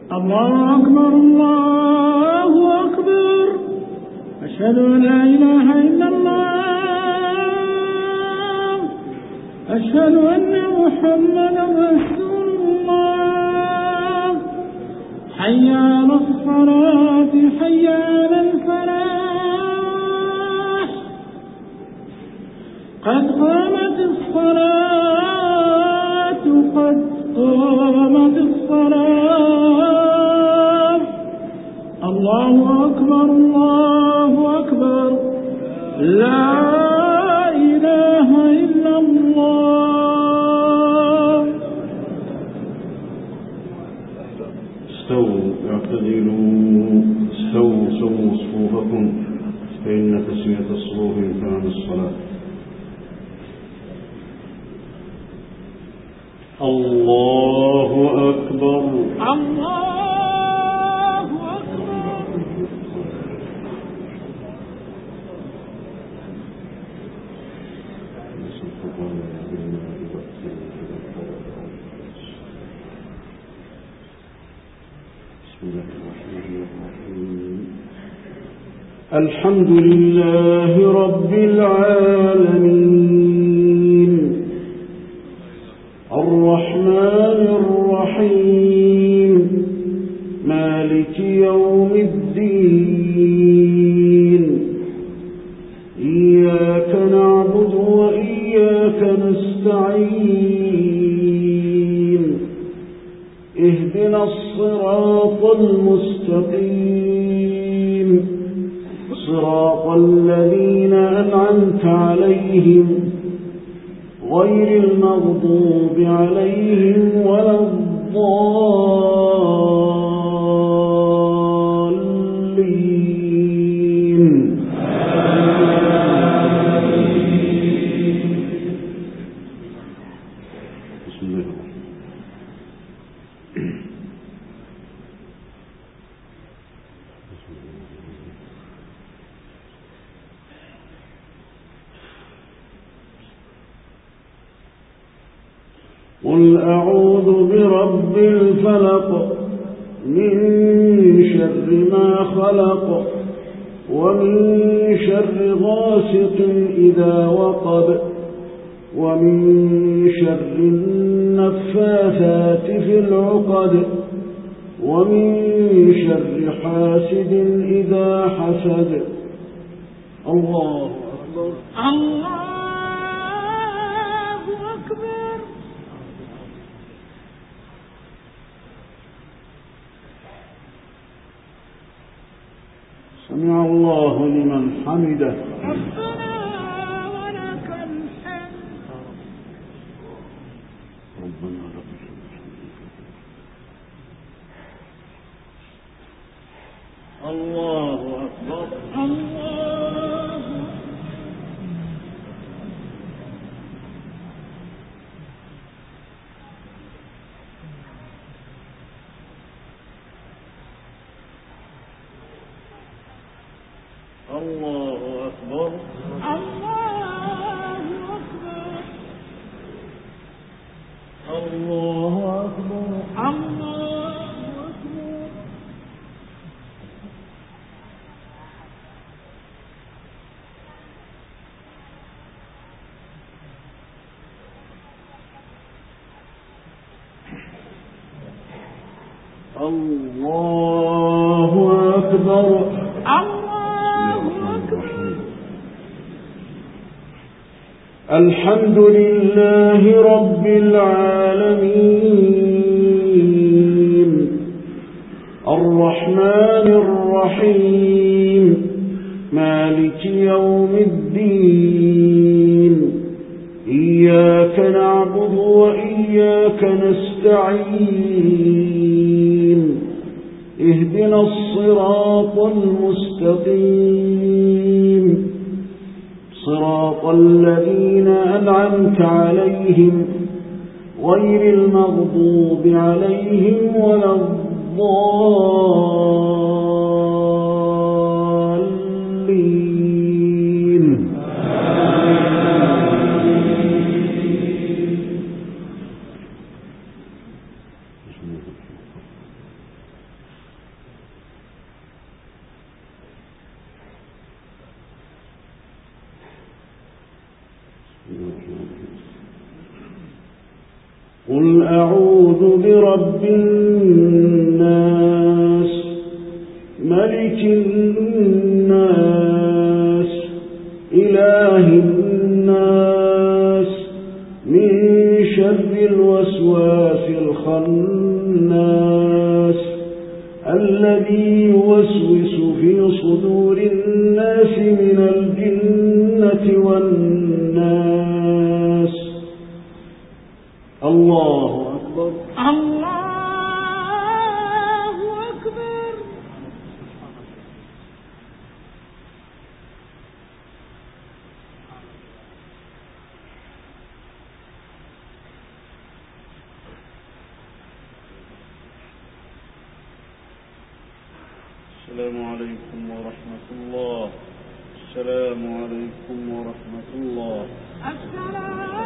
الله أكبر الله أكبر. أشهد أن لا إله إلا الله. أشهد أن محمدا رسول الله. حي على الصلاة حي على الفلاح. قد قامت الصلاة قد قامت الصلاة. الله أكبر الله أكبر. لا إله إلا الله. استووا اعتدلوا استووا سووا صفوفكم فإن تسوية الصفوف من تمام الصلاة. الله أكبر الله أكبر. الحمد لله رب العالمين الرحمن الرحيم مالك يوم الدين إياك نعبد وإياك نستعين اهدنا الصراط المستقيم صراط الذين أنعمت عليهم غير المغضوب عليهم ولا الضالين. بسم الله قل أعوذ برب الفلق من شر ما خلق ومن شر غاسق إذا وقب ومن شر النفاثات في العقد ومن شر حاسد إذا حسد. الله أكبر الله أكبر. سمع الله لمن حمده. ربنا ولك الحمد. ربنا لك الحمد. الله أكبر الله. الله أكبر الله أكبر. الله أكبر الله أكبر. الله أكبر. الحمد لله رب العالمين الرحمن الرحيم مالك يوم الدين إياك نعبد وإياك نستعين اهدنا الصراط المستقيم صراط الذين أنعمت عليهم غير المغضوب عليهم ولا الضالين. قل أعوذ برب الناس ملك الناس إله الناس من شر الوسواس الخناس الذي يوسوس في صدور الناس من الجنة والناس. الله أكبر. الله أكبر. السلام عليكم ورحمة الله. السلام عليكم ورحمة الله. السلام